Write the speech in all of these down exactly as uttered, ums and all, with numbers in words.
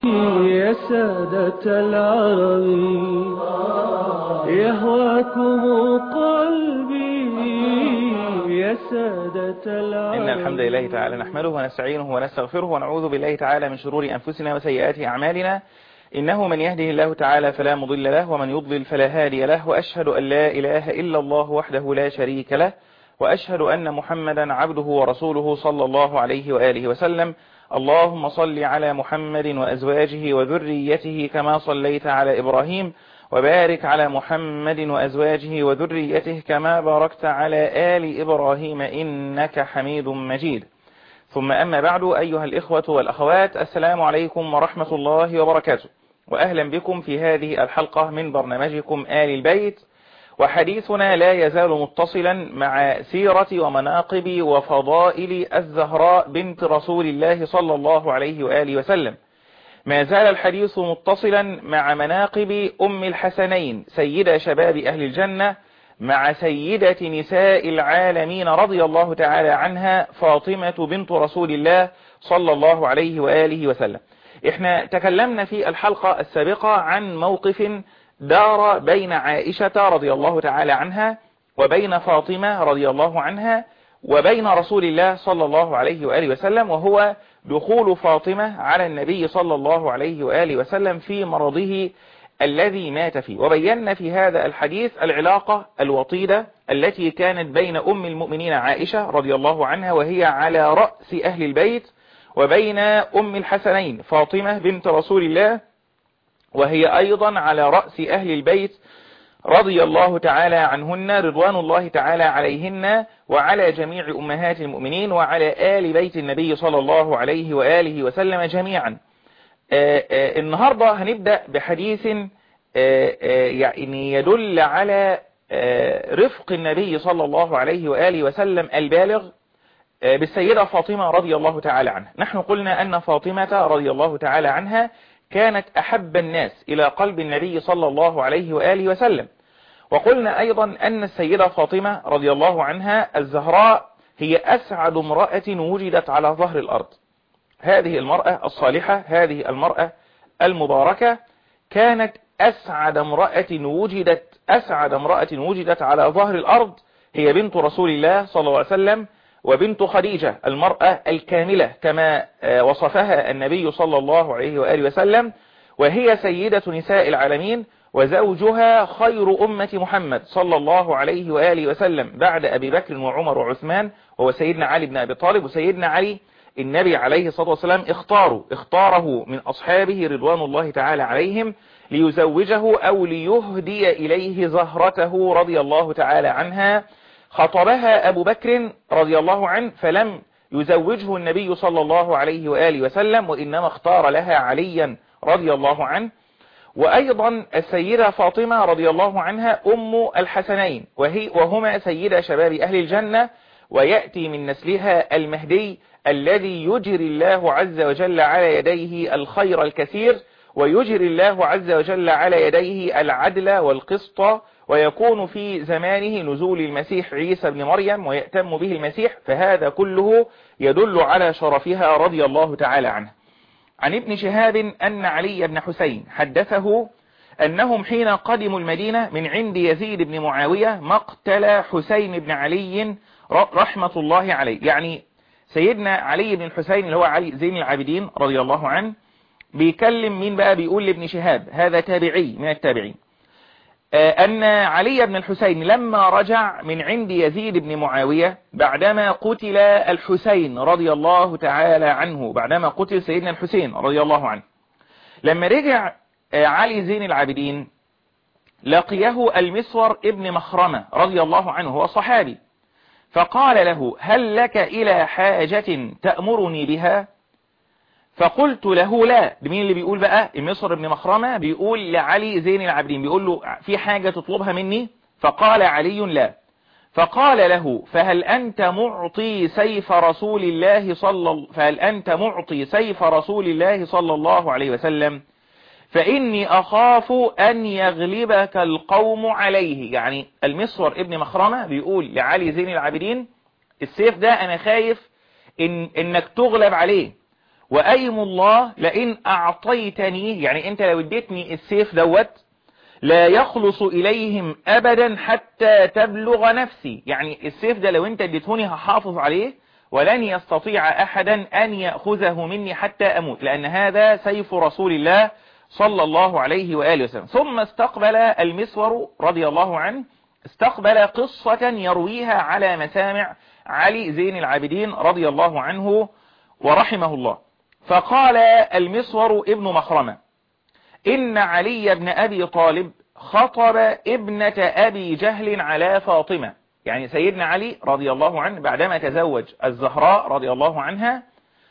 يا سادة العرب يهواكم قلبي يا سادة العرب. إن الحمد لله تعالى نحمده ونستعينه ونستغفره ونعوذ بالله تعالى من شرور أنفسنا وسيئات أعمالنا. إنه من يهده الله تعالى فلا مضل له ومن يضلل فلا هادي له، وأشهد أن لا إله إلا الله وحده لا شريك له، وأشهد أن محمدا عبده ورسوله صلى الله عليه وآله وسلم. اللهم صل على محمد وأزواجه وذريته كما صليت على إبراهيم، وبارك على محمد وأزواجه وذريته كما باركت على آل إبراهيم إنك حميد مجيد. ثم أما بعد، أيها الإخوة والأخوات، السلام عليكم ورحمة الله وبركاته، وأهلا بكم في هذه الحلقة من برنامجكم آل البيت. وحديثنا لا يزال متصلا مع سيرة ومناقب وفضائل الزهراء بنت رسول الله صلى الله عليه وآله وسلم. ما زال الحديث متصلا مع مناقب أم الحسنين سيدة شباب أهل الجنة، مع سيدة نساء العالمين رضي الله تعالى عنها، فاطمة بنت رسول الله صلى الله عليه وآله وسلم. احنا تكلمنا في الحلقة السابقة عن موقف دار بين عائشة رضي الله تعالى عنها وبين فاطمة رضي الله عنها وبين رسول الله صلى الله عليه وآله وسلم، وهو دخول فاطمة على النبي صلى الله عليه وآله وسلم في مرضه الذي مات فيه. وبينا في هذا الحديث العلاقة الوطيدة التي كانت بين أم المؤمنين عائشة رضي الله عنها وهي على رأس أهل البيت، وبين أم الحسنين فاطمة بنت رسول الله وهي أيضا على رأس أهل البيت رضي الله تعالى عنهن، رضوان الله تعالى عليهن وعلى جميع أمهات المؤمنين وعلى آل بيت النبي صلى الله عليه وآله وسلم جميعا. آآ آآ النهاردة هنبدأ بحديث آآ يعني يدل على رفق النبي صلى الله عليه وآله وسلم البالغ بالسيدة فاطمة رضي الله تعالى عنها. نحن قلنا أن فاطمة رضي الله تعالى عنها كانت أحب الناس إلى قلب النبي صلى الله عليه وآله وسلم. وقلنا أيضا أن السيدة فاطمة رضي الله عنها الزهراء هي أسعد امرأة وجدت على ظهر الأرض. هذه المرأة الصالحة، هذه المرأة المباركة، كانت أسعد امرأة وجدت أسعد امرأة وجدت على ظهر الأرض. هي بنت رسول الله صلى الله عليه وسلم وبنت خديجة المرأة الكاملة كما وصفها النبي صلى الله عليه وآله وسلم، وهي سيدة نساء العالمين، وزوجها خير أمة محمد صلى الله عليه وآله وسلم بعد أبي بكر وعمر وعثمان، وهو سيدنا علي بن أبي طالب. وسيدنا علي النبي عليه الصلاة والسلام اختاره اختاره من أصحابه رضوان الله تعالى عليهم ليزوجه أو ليهدي إليه زهرته رضي الله تعالى عنها. خطبها أبو بكر رضي الله عنه فلم يزوجه النبي صلى الله عليه وآله وسلم، وإنما اختار لها عليا رضي الله عنه. وأيضا السيدة فاطمة رضي الله عنها أم الحسنين، وهي وهما سيدة شباب أهل الجنة، ويأتي من نسلها المهدي الذي يجري الله عز وجل على يديه الخير الكثير، ويجري الله عز وجل على يديه العدل والقسط، ويكون في زمانه نزول المسيح عيسى بن مريم ويأتم به المسيح. فهذا كله يدل على شرفها رضي الله تعالى عنه. عن ابن شهاب أن علي بن حسين حدثه أنهم حين قدموا المدينة من عند يزيد بن معاوية مقتل حسين بن علي رحمة الله عليه. يعني سيدنا علي بن الحسين اللي هو علي زين العابدين رضي الله عنه بيكلم مين بقى؟ بيقول لابن شهاب، هذا تابعي من التابعين، أن علي بن الحسين لما رجع من عند يزيد بن معاوية بعدما قتل الحسين رضي الله تعالى عنه، بعدما قتل سيدنا الحسين رضي الله عنه، لما رجع علي زين العابدين لقيه المسور ابن مخرمة رضي الله عنه، هو صحابي، فقال له: هل لك إلى حاجة تأمرني بها؟ فقلت له لا. مين اللي بيقول بقى؟ المسور ابن مخرمة بيقول لعلي زين العابدين، بيقول له: في حاجة تطلبها مني؟ فقال علي: لا. فقال له: فهل أنت معطي سيف رسول الله صلى فهل أنت معطي سيف رسول الله صلى الله عليه وسلم؟ فإني أخاف أن يغلبك القوم عليه. يعني المسور ابن مخرمة بيقول لعلي زين العابدين: السيف ده أنا خايف إن إنك تغلب عليه، وأيم الله لئن أعطيتني، يعني أنت لو اديتني السيف دوت لا يخلص إليهم أبدا حتى تبلغ نفسي، يعني السيف ده لو أنت اديتهوني هحافظ عليه ولن يستطيع أحدا أن يأخذه مني حتى أموت، لأن هذا سيف رسول الله صلى الله عليه وآله وسلم. ثم استقبل المسور رضي الله عنه، استقبل قصة يرويها على مسامع علي زين العابدين رضي الله عنه ورحمه الله. فقال المسور ابن مخرمة: إن علي بن أبي طالب خطب ابنة أبي جهل على فاطمة، يعني سيدنا علي رضي الله عنه بعدما تزوج الزهراء رضي الله عنها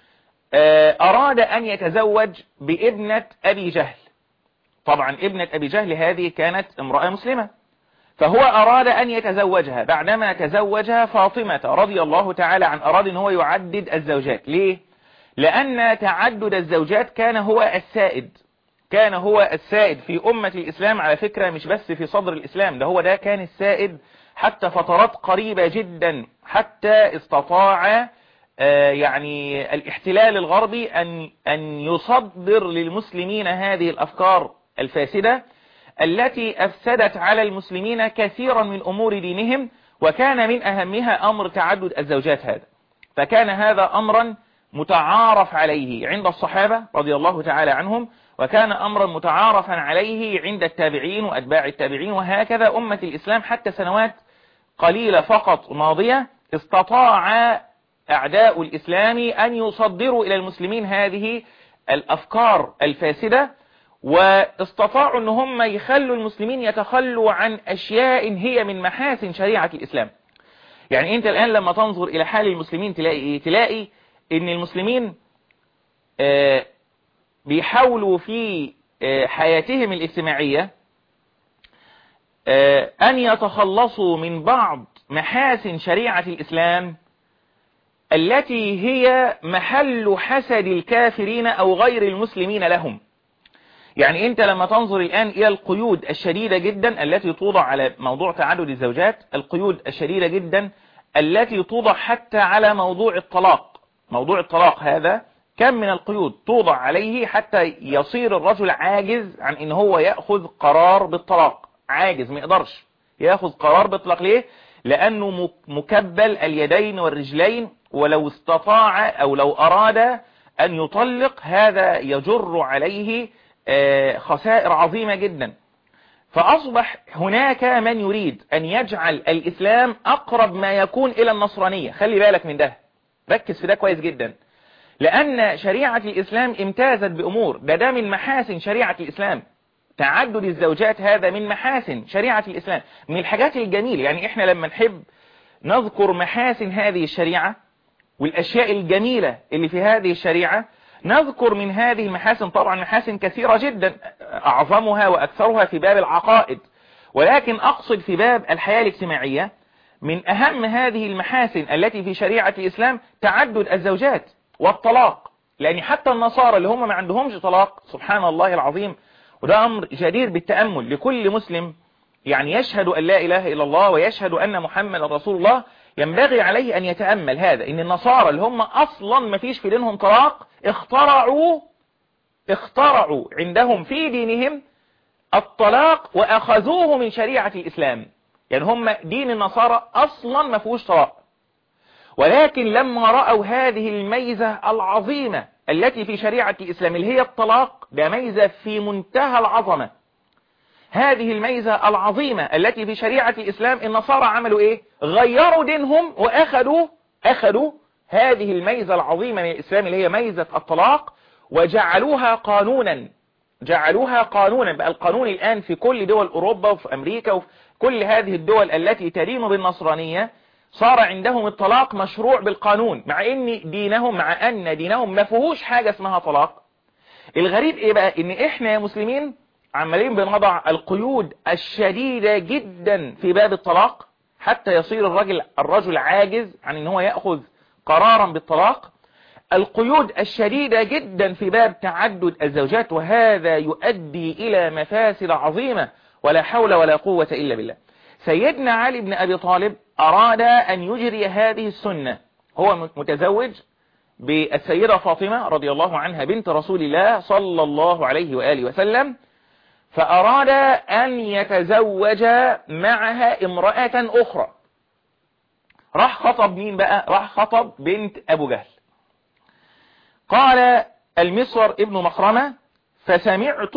أراد أن يتزوج بابنة أبي جهل. طبعا ابنة أبي جهل هذه كانت امرأة مسلمة، فهو أراد أن يتزوجها بعدما تزوجها فاطمة رضي الله تعالى عن، أراد أن هو يعدد الزوجات. ليه؟ لأن تعدد الزوجات كان هو السائد، كان هو السائد في أمة الإسلام على فكرة، مش بس في صدر الإسلام، ده هو ده كان السائد حتى فترات قريبة جدا، حتى استطاع يعني الاحتلال الغربي أن أن يصدر للمسلمين هذه الأفكار الفاسدة التي أفسدت على المسلمين كثيرا من أمور دينهم، وكان من أهمها أمر تعدد الزوجات هذا. فكان هذا أمرا متعارف عليه عند الصحابة رضي الله تعالى عنهم، وكان أمرا متعارفا عليه عند التابعين وأتباع التابعين، وهكذا أمة الإسلام حتى سنوات قليلة فقط ماضية استطاع أعداء الإسلام أن يصدروا إلى المسلمين هذه الأفكار الفاسدة، واستطاعوا أن هم يخلوا المسلمين يتخلوا عن أشياء هي من محاسن شريعة الإسلام. يعني أنت الآن لما تنظر إلى حال المسلمين تلاقي إيه؟ تلاقي أن المسلمين آه بيحاولوا في آه حياتهم الاجتماعية آه أن يتخلصوا من بعض محاسن شريعة الإسلام التي هي محل حسد الكافرين أو غير المسلمين لهم. يعني أنت لما تنظر الآن إلى القيود الشديدة جدا التي توضع على موضوع تعدد الزوجات، القيود الشديدة جدا التي توضع حتى على موضوع الطلاق، موضوع الطلاق هذا كم من القيود توضع عليه حتى يصير الرجل عاجز عن إن هو يأخذ قرار بالطلاق، عاجز ما يقدرش يأخذ قرار بالطلاق. ليه؟ لأنه مكبل اليدين والرجلين، ولو استطاع أو لو أراد أن يطلق هذا يجر عليه خسائر عظيمة جدا. فأصبح هناك من يريد أن يجعل الإسلام أقرب ما يكون إلى النصرانية. خلي بالك من ده، ركز في ده كويس جدا، لأن شريعة الإسلام امتازت بأمور، ده ده من محاسن شريعة الإسلام. تعدد الزوجات هذا من محاسن شريعة الإسلام، من الحاجات الجميلة. يعني إحنا لما نحب نذكر محاسن هذه الشريعة والأشياء الجميلة اللي في هذه الشريعة، نذكر من هذه المحاسن طبعا محاسن كثيرة جدا، أعظمها وأكثرها في باب العقائد، ولكن أقصد في باب الحياة الاجتماعية من أهم هذه المحاسن التي في شريعة الإسلام تعدد الزوجات والطلاق. لأن حتى النصارى اللي هم ما عندهمش طلاق، سبحان الله العظيم، وده أمر جدير بالتأمل لكل مسلم يعني يشهد أن لا إله إلا الله ويشهد أن محمد رسول الله، ينبغي عليه أن يتأمل هذا، إن النصارى اللي هم أصلا ما فيش في دينهم طلاق اخترعوا اخترعوا عندهم في دينهم الطلاق وأخذوه من شريعة الإسلام. يعني هم دين النصارى أصلا ما فيهوش طلاق، ولكن لما رأوا هذه الميزة العظيمة التي في شريعة الإسلام اللي هي الطلاق، ده ميزة في منتهى العظمة، هذه الميزة العظيمة التي في شريعة الإسلام، النصارى عملوا إيه؟ غيروا دينهم وأخذوا أخذوا هذه الميزة العظيمة من الإسلام اللي هي ميزة الطلاق وجعلوها قانونا، جعلوها قانونا. بقى القانون الآن في كل دول أوروبا وفي أمريكا وفي كل هذه الدول التي تدين بالنصرانية صار عندهم الطلاق مشروع بالقانون، مع ان دينهم مع ان دينهم ما فيهوش حاجة اسمها طلاق. الغريب ايه بقى؟ ان احنا يا مسلمين عمالين بنضع القيود الشديدة جدا في باب الطلاق حتى يصير الرجل الرجل عاجز عن ان هو يأخذ قرارا بالطلاق، القيود الشديدة جدا في باب تعدد الزوجات، وهذا يؤدي الى مفاسد عظيمة ولا حول ولا قوة الا بالله. سيدنا علي بن أبي طالب أراد أن يجري هذه السنة، هو متزوج بالسيدة فاطمة رضي الله عنها بنت رسول الله صلى الله عليه وآله وسلم، فأراد أن يتزوج معها امرأة أخرى. راح خطب مين بقى؟ راح خطب بنت أبو جهل. قال المسور ابن مخرمة فسمعت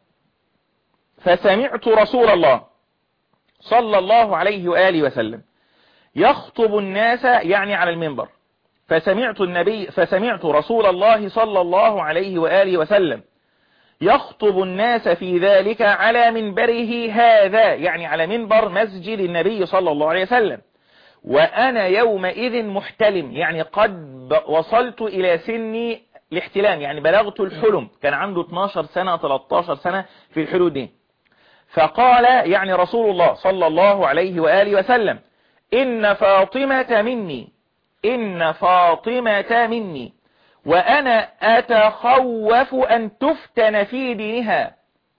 فسمعت رسول الله صلى الله عليه وآله وسلم يخطب الناس، يعني على المنبر، فسمعت النبي فسمعت رسول الله صلى الله عليه وآله وسلم يخطب الناس في ذلك على منبره هذا، يعني على منبر مسجد النبي صلى الله عليه وسلم، وأنا يومئذ محتلم، يعني قد وصلت إلى سن الاحتلام، يعني بلغت الحلم، كان عنده اثناشر سنة ثلاثة عشر سنة في الحدود دي. فقال يعني رسول الله صلى الله عليه وآله وسلم إن فاطمة مني إن فاطمة مني وأنا أتخوف أن تفتن في دينها.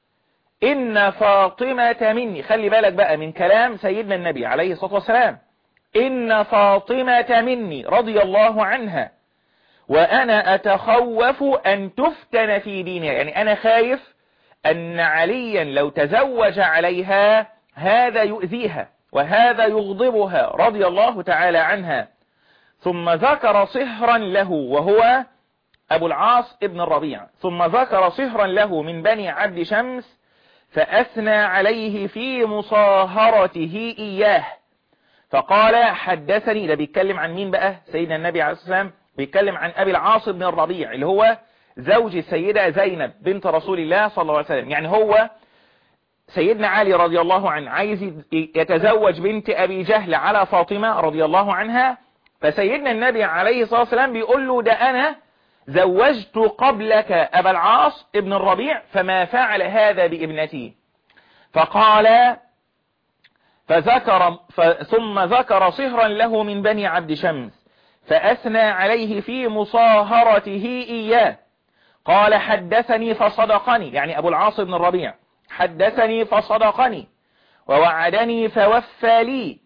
إن فاطمة مني، خلي بالك بقى من كلام سيدنا النبي عليه الصلاة والسلام، إن فاطمة مني رضي الله عنها وأنا أتخوف أن تفتن في دينها، يعني أنا خايف أن عليا لو تزوج عليها هذا يؤذيها وهذا يغضبها رضي الله تعالى عنها. ثم ذكر صهرا له وهو أبو العاص ابن الربيع، ثم ذكر صهرا له من بني عبد شمس فأثنى عليه في مصاهرته إياه، فقال حدثني. ده بيتكلم عن مين بقى؟ سيدنا النبي عليه الصلاة والسلام بيتكلم عن أبي العاص بن الربيع اللي هو زوج السيدة زينب بنت رسول الله صلى الله عليه وسلم. يعني هو سيدنا علي رضي الله عنه عايز يتزوج بنت أبي جهل على فاطمة رضي الله عنها، فسيدنا النبي عليه الصلاة والسلام بيقول له ده أنا زوجت قبلك أبا العاص ابن الربيع فما فعل هذا بابنتي. فقال فذكر ثم ذكر صهرا له من بني عبد شمس فأثنى عليه في مصاهرته إياه. قال حدثني فصدقني، يعني أبو العاص بن الربيع حدثني فصدقني ووعدني فوفى لي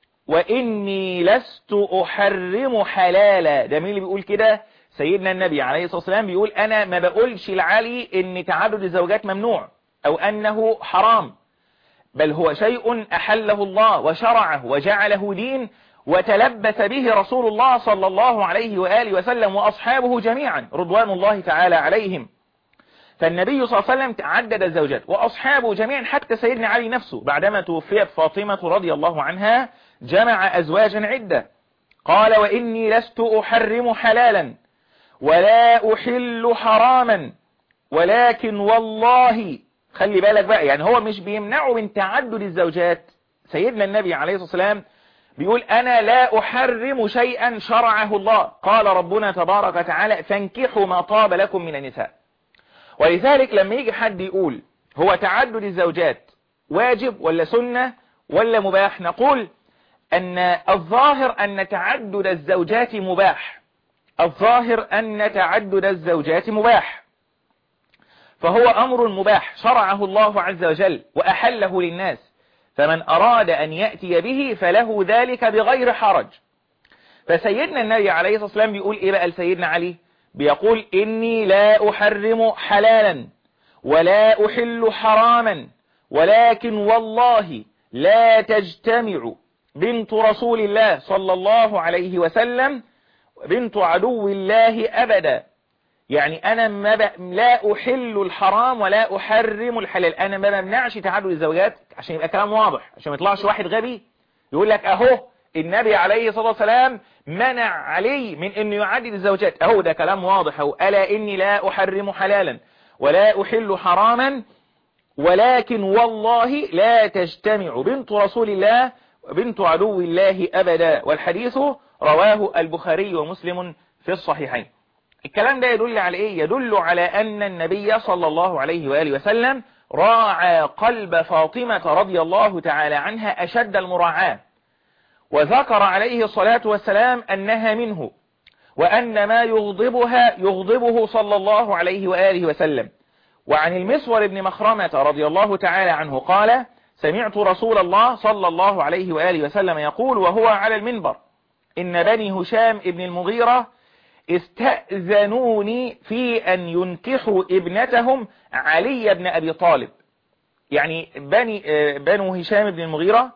وإني لست أحرم حلالا. ده مين اللي بيقول كده؟ سيدنا النبي عليه الصلاة والسلام بيقول أنا ما بقولش لعلي إن تعدد الزوجات ممنوع أو أنه حرام، بل هو شيء أحله الله وشرعه وجعله دين وتلبس به رسول الله صلى الله عليه وآله وسلم وأصحابه جميعا رضوان الله تعالى عليهم. فالنبي صلى الله عليه وسلم عدد الزوجات وأصحابه جميعا، حتى سيدنا علي نفسه بعدما توفيت فاطمة رضي الله عنها جمع أزواجا عدة. قال وإني لست أحرم حلالا ولا أحل حراما ولكن والله، خلي بالك بقى، يعني هو مش بيمنعه من تعدد الزوجات. سيدنا النبي عليه الصلاة والسلام بيقول أنا لا أحرم شيئا شرعه الله، قال ربنا تبارك وتعالى فانكحوا ما طاب لكم من النساء. ولذلك لما يجي حد يقول هو تعدد الزوجات واجب ولا سنة ولا مباح، نقول أن الظاهر أن تعدد الزوجات مباح، الظاهر أن تعدد الزوجات مباح، فهو أمر مباح شرعه الله عز وجل وأحله للناس، فمن أراد أن يأتي به فله ذلك بغير حرج. فسيدنا النبي عليه الصلاة والسلام بيقول إيه بقى لسيدنا علي؟ بيقول إني لا أحرم حلالا ولا أحل حراما ولكن والله لا تجتمع بنت رسول الله صلى الله عليه وسلم بنت عدو الله أبدا. يعني أنا ما ب... لا أحل الحرام ولا أحرم الحلال، أنا ما بمنعش تعدد الزوجات، عشان يبقى كلام واضح، عشان ما يطلعش واحد غبي يقول لك أهو النبي عليه الصلاة والسلام منع علي من أنه يعدد الزوجات، أهو ده كلام واضح، أهو ألا إني لا أحرم حلالا ولا أحل حراما ولكن والله لا تجتمع بنت رسول الله بنت عدو الله أبدا. والحديث رواه البخاري ومسلم في الصحيحين. الكلام ده يدل على إيه؟ يدل على أن النبي صلى الله عليه وآله وسلم راعى قلب فاطمة رضي الله تعالى عنها أشد المراعاة، وذكر عليه الصلاة والسلام أنها منه وأن ما يغضبها يغضبه صلى الله عليه وآله وسلم. وعن المسور بن مخرمة رضي الله تعالى عنه قال سمعت رسول الله صلى الله عليه وآله وسلم يقول وهو على المنبر إن بني هشام ابن المغيرة استأذنوني في أن ينكحوا ابنتهم علي بن أبي طالب. يعني بني بنو هشام بن المغيرة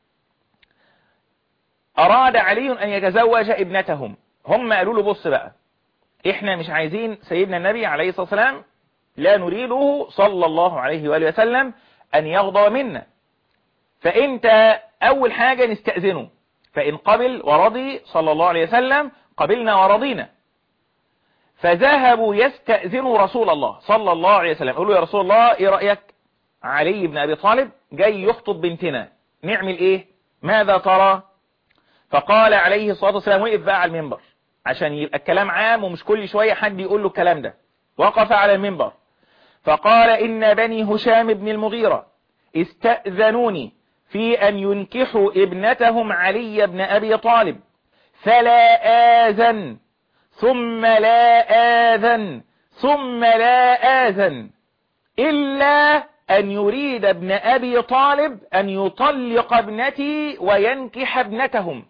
أراد علي أن يتزوج ابنتهم. هم قالوا له بص بقى، إحنا مش عايزين سيدنا النبي عليه الصلاة والسلام، لا نريده صلى الله عليه وآله وسلم أن يغضب منا، فأنت أول حاجة نستأذنه، فإن قبل ورضي صلى الله عليه وسلم قبلنا ورضينا. فذهبوا يستأذنوا رسول الله صلى الله عليه وسلم، يقولوا يا رسول الله إيه رأيك؟ علي بن أبي طالب جاي يخطب بنتنا، نعمل إيه؟ ماذا ترى؟ فقال عليه الصلاة والسلام، وقف بقى على المنبر عشان يبقى الكلام عام ومش كل شوية حد يقول له الكلام ده. وقف على المنبر فقال إن بني هشام بن المغيرة استأذنوني في أن ينكحوا ابنتهم علي بن أبي طالب، فلا آذن ثم لا آذن ثم لا آذن إلا أن يريد ابن أبي طالب أن يطلق ابنتي وينكح ابنتهم،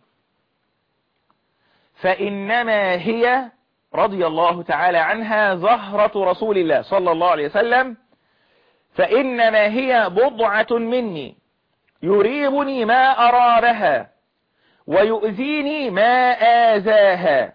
فإنما هي رضي الله تعالى عنها زهرة رسول الله صلى الله عليه وسلم، فإنما هي بضعة مني يريبني ما أرابها ويؤذيني ما آذاها.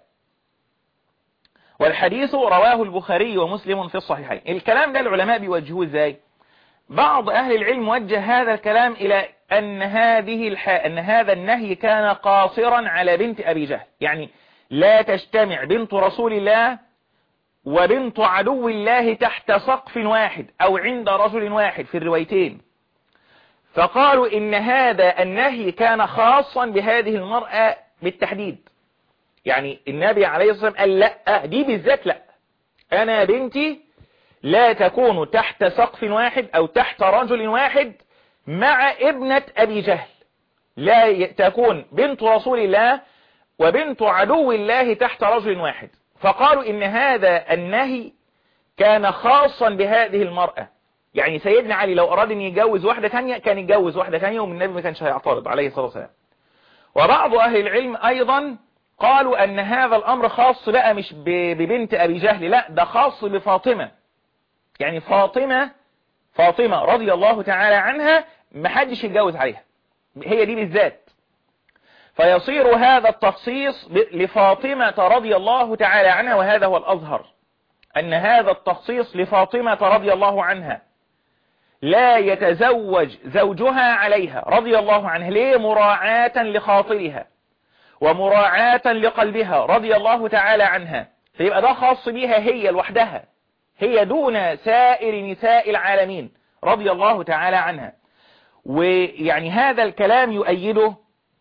والحديث رواه البخاري ومسلم في الصحيحين. الكلام ده العلماء بيوجهوه ازاي؟ بعض أهل العلم وجه هذا الكلام إلى أن هذه الح... أن هذا النهي كان قاصرا على بنت أبي جهل، يعني لا تجتمع بنت رسول الله وبنت عدو الله تحت سقف واحد أو عند رجل واحد في الروايتين. فقالوا إن هذا النهي كان خاصا بهذه المرأة بالتحديد، يعني النبي عليه الصلاة والسلام قال لا، دي بالذات لا، أنا بنتي لا تكون تحت سقف واحد أو تحت رجل واحد مع ابنة أبي جهل، لا تكون بنت رسول الله وبنت عدو الله تحت رجل واحد. فقالوا إن هذا النهي كان خاصا بهذه المرأة، يعني سيدنا علي لو أراد أن يتجوز واحدة ثانية كان يتجوز واحدة ثانية ومن النبي ما كانش هيعترض عليه الصلاة والسلام. وبعض أهل العلم أيضا قالوا أن هذا الأمر خاص بقى مش ببنت أبي جهل، لا ده خاص بفاطمة، يعني فاطمة فاطمة رضي الله تعالى عنها ما حدش يتجوز عليها، هي دي بالذات. فيصير هذا التخصيص لفاطمة رضي الله تعالى عنها، وهذا هو الأظهر أن هذا التخصيص لفاطمة رضي الله عنها، لا يتزوج زوجها عليها رضي الله عنها، ليه؟ مراعاة لخاطرها ومراعاة لقلبها رضي الله تعالى عنها، فيبقى ده خاص بها هي لوحدها، هي دون سائر نساء العالمين رضي الله تعالى عنها. ويعني هذا الكلام يؤيده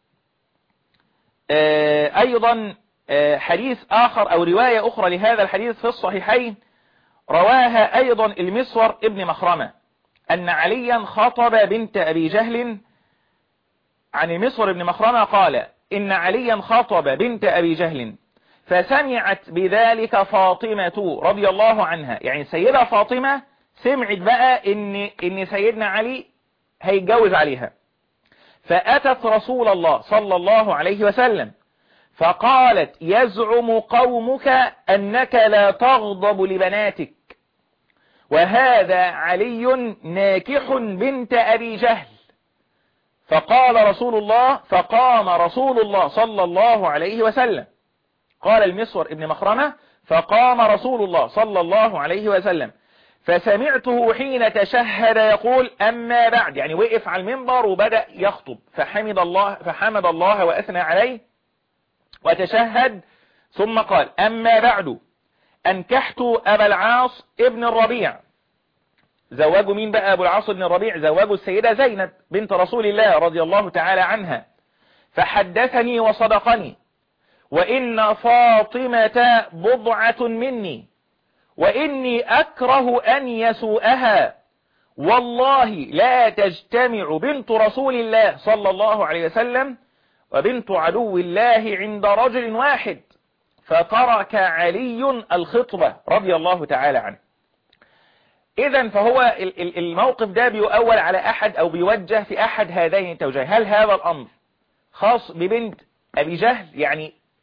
أيضا حديث آخر أو رواية أخرى لهذا الحديث في الصحيحين، رواها أيضا المسور ابن مخرمة، أن عليا خطب بنت أبي جهل. عن المسور ابن مخرمة قال إن عليا خطب بنت أبي جهل فسمعت بذلك فاطمة رضي الله عنها، يعني سيدة فاطمة سمعت بقى إن, إن سيدنا علي هيتجوز عليها، فأتت رسول الله صلى الله عليه وسلم فقالت يزعم قومك أنك لا تغضب لبناتك، وهذا علي ناكح بنت أبي جهل. فقال رسول الله فقام رسول الله صلى الله عليه وسلم، قال المسور ابن مخرمة فقام رسول الله صلى الله عليه وسلم فسمعته حين تشهد يقول أما بعد، يعني وقف على المنبر وبدأ يخطب فحمد الله فحمد الله وأثنى عليه وتشهد، ثم قال أما بعد أنكحت أبا العاص ابن الربيع. زواجه مين بقى أبو العاص ابن الربيع؟ زواجه السيدة زينب بنت رسول الله رضي الله تعالى عنها، فحدثني وصدقني، وإن فاطمة بضعة مني وإني أكره أن يسوءها، والله لا تجتمع بنت رسول الله صلى الله عليه وسلم وبنت عدو الله عند رجل واحد. فترك علي الخطبة رضي الله تعالى عنه. إذن فهو الموقف ده بيؤول على أحد أو بيوجه في أحد هذين التوجيه، هل هذا الأمر خاص ببنت أبي جهل، يعني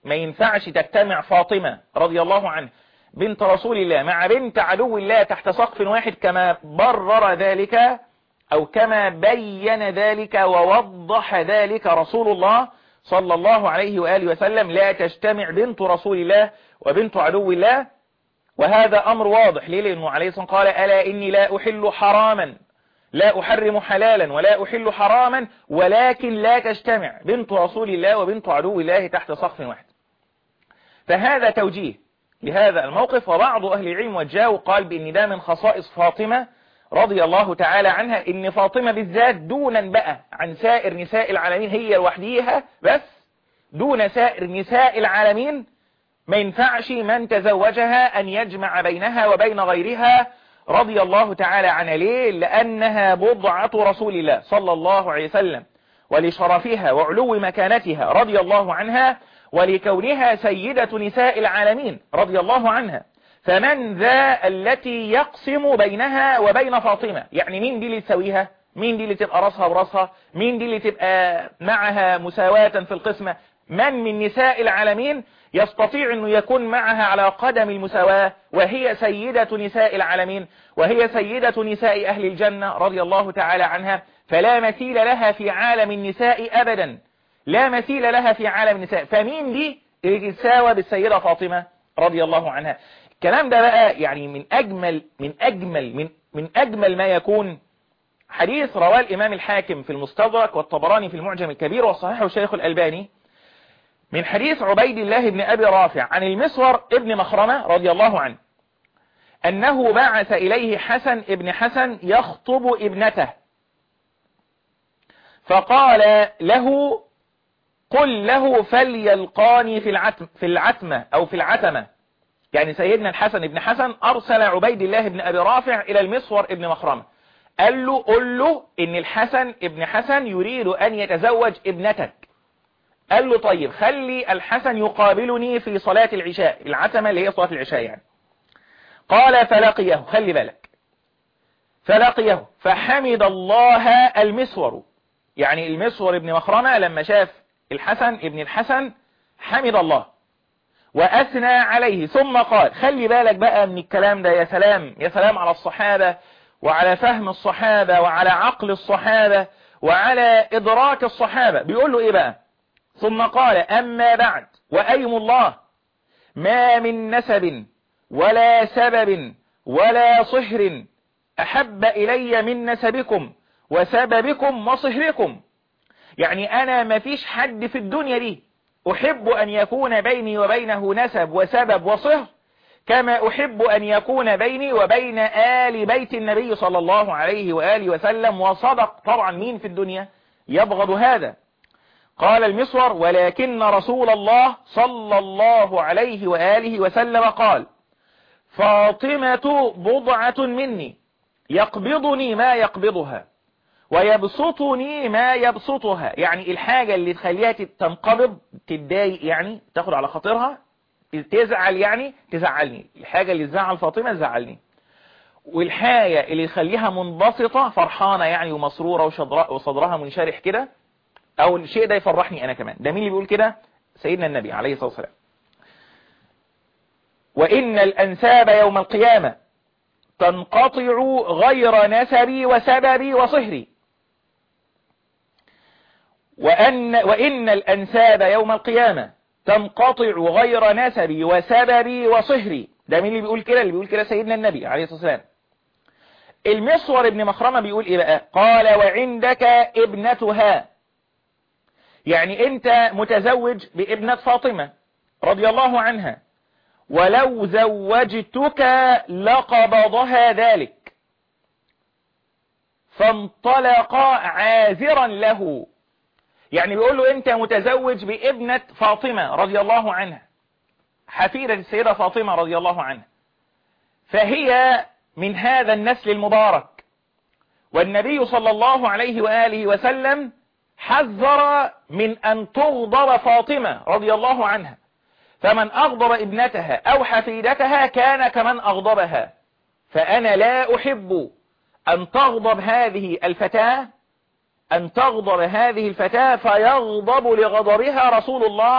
ما ينفعش تجتمع فاطمة رضي الله عنها بنت رسول الله مع بنت عدو الله تحت سقف واحد، كما برر ذلك أو كما بين ذلك ووضح ذلك رسول الله صلى الله عليه وآله وسلم. لا تجتمع بنت رسول الله وبنت عدو الله، وهذا أمر واضح. ليه؟ لأنه عليه الصلاة والسلام قال ألا إني لا أحل حراما، لا أحرم حلالا ولا أحل حراما، ولكن لا تجتمع بنت رسول الله وبنت عدو الله تحت سقف واحد. فهذا توجيه لهذا الموقف. وبعض أهل العلم وجاه وقال بأن ده من خصائص فاطمة رضي الله تعالى عنها، إن فاطمة بالذات دونا بقى عن سائر نساء العالمين، هي لوحديها بس دون سائر نساء العالمين، ما ينفعش من تزوجها أن يجمع بينها وبين غيرها رضي الله تعالى عنها. ليه؟ لأنها بضعة رسول الله صلى الله عليه وسلم، ولشرفها وعلو مكانتها رضي الله عنها، ولكونها سيدة نساء العالمين رضي الله عنها. فمن ذا التي يقسم بينها وبين فاطمة؟ يعني مين دي اللي تسويها؟ مين دي اللي تبقى راسها براسها؟ مين دي اللي تبقى معها مساواة في القسمة؟ من من نساء العالمين يستطيع أنه يكون معها على قدم المساواة وهي سيدة نساء العالمين، وهي سيدة نساء أهل الجنة رضي الله تعالى عنها؟ فلا مثيل لها في عالم النساء أبدا، لا مثيل لها في عالم النساء. فمين دي اللي تساوى بالسيدة فاطمة رضي الله عنها؟ الكلام ده بقى يعني من أجمل من أجمل من من أجمل ما يكون حديث رواه الإمام الحاكم في المستدرك والطبراني في المعجم الكبير والصحيح والشيخ الألباني، من حديث عبيد الله بن أبي رافع عن المسور ابن مخرمة رضي الله عنه أنه بعث إليه حسن ابن حسن يخطب ابنته، فقال له قل له فليلقاني في العتم في العتمة أو في العتمة. يعني سيدنا الحسن ابن حسن أرسل عبيد الله بن أبي رافع إلى المسور ابن مخرمة، قال له قل له إن الحسن ابن حسن يريد أن يتزوج ابنتك. قال له طيب خلي الحسن يقابلني في صلاة العشاء، العتمة اللي هي صلاة العشاء يعني. قال فلقيه، خلي بالك، فلقيه فحمد الله المسور، يعني المسور ابن مخرمة لما شاف الحسن ابن الحسن حمد الله وأثنى عليه، ثم قال خلي بالك بقى من الكلام ده، يا سلام يا سلام على الصحابة وعلى فهم الصحابة وعلى عقل الصحابة وعلى إدراك الصحابة. بيقول له إيه بقى؟ ثم قال أما بعد وأيم الله ما من نسب ولا سبب ولا صهر أحب إلي من نسبكم وسببكم وصهركم. يعني أنا ما فيش حد في الدنيا دي أحب أن يكون بيني وبينه نسب وسبب وصهر كما أحب أن يكون بيني وبين آل بيت النبي صلى الله عليه وآله وسلم. وصدق طبعا، مين في الدنيا يبغض هذا؟ قال المسور ولكن رسول الله صلى الله عليه وآله وسلم قال فاطمة بضعة مني يقبضني ما يقبضها ويبسطني ما يبسطها. يعني الحاجة اللي تخليها تنقبض تتضايق، يعني تاخد على خاطرها، تزعل يعني تزعلني، الحاجة اللي تزعل فاطمة تزعلني، والحاجة اللي تخليها منبسطة فرحانة يعني ومسرورة وصدرها منشرح كده، او الشيء ده يفرحني انا كمان. ده مين اللي بيقول كده؟ سيدنا النبي عليه الصلاة والسلام. وإن الأنساب يوم القيامة تنقطع غير نسبي وسببي وصهري. وأن وإن الأنساب يوم القيامة تنقطع غير نسبي وسببي وصهري. ده مين اللي بيقول كده؟ اللي بيقول كده سيدنا النبي عليه الصلاة والسلام. المسور ابن مخرمة بيقول ايه بقى؟ قال وعندك ابنتها، يعني انت متزوج بابنة فاطمة رضي الله عنها، ولو زوجتك لقبضها ذلك. فانطلق عاذرا له، يعني بيقول له انت متزوج بابنة فاطمة رضي الله عنها، حفيدة السيدة فاطمة رضي الله عنها، فهي من هذا النسل المبارك، والنبي صلى الله عليه وآله وسلم حذر من أن تغضب فاطمة رضي الله عنها، فمن أغضب ابنتها أو حفيدتها كان كمن أغضبها. فأنا لا أحب أن تغضب هذه الفتاة أن تغضب هذه الفتاة فيغضب لغضبها رسول الله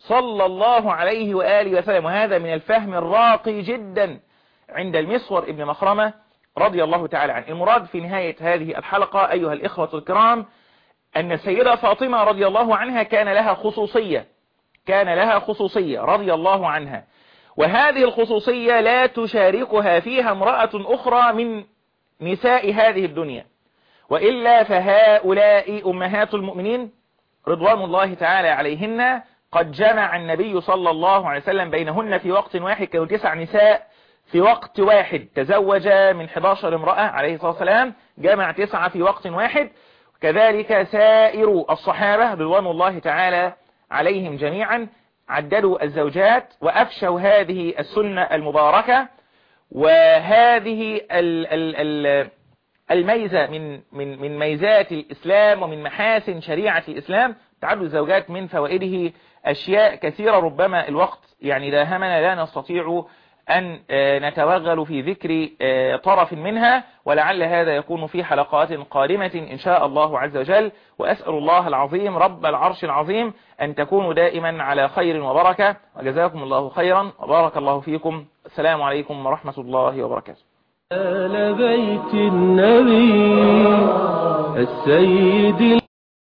صلى الله عليه وآله وسلم. وهذا من الفهم الراقي جدا عند المسور ابن مخرمة رضي الله تعالى عنه. المراد في نهاية هذه الحلقة أيها الإخوة الكرام أن السيدة فاطمة رضي الله عنها كان لها خصوصية كان لها خصوصية رضي الله عنها، وهذه الخصوصية لا تشاركها فيها امرأة أخرى من نساء هذه الدنيا، وإلا فهؤلاء أمهات المؤمنين رضوان الله تعالى عليهن قد جمع النبي صلى الله عليه وسلم بينهن في وقت واحد، كانوا تسع نساء في وقت واحد، تزوج من احد عشر امرأة عليه الصلاة والسلام، جمع تسعة في وقت واحد. كذلك سائر الصحابة رضوان الله تعالى عليهم جميعا عددوا الزوجات وأفشوا هذه السنة المباركة. وهذه ال ال ال الميزة من من من ميزات الإسلام ومن محاسن شريعة الإسلام. تعدد الزوجات من فوائده أشياء كثيرة، ربما الوقت يعني داهمنا لا نستطيع أن نتوغل في ذكر طرف منها، ولعل هذا يكون في حلقات قادمة إن شاء الله عز وجل. وأسأل الله العظيم رب العرش العظيم أن تكونوا دائما على خير وبركة، وجزاكم الله خيرا وبارك الله فيكم. السلام عليكم ورحمة الله وبركاته. آل بيت النبي السيد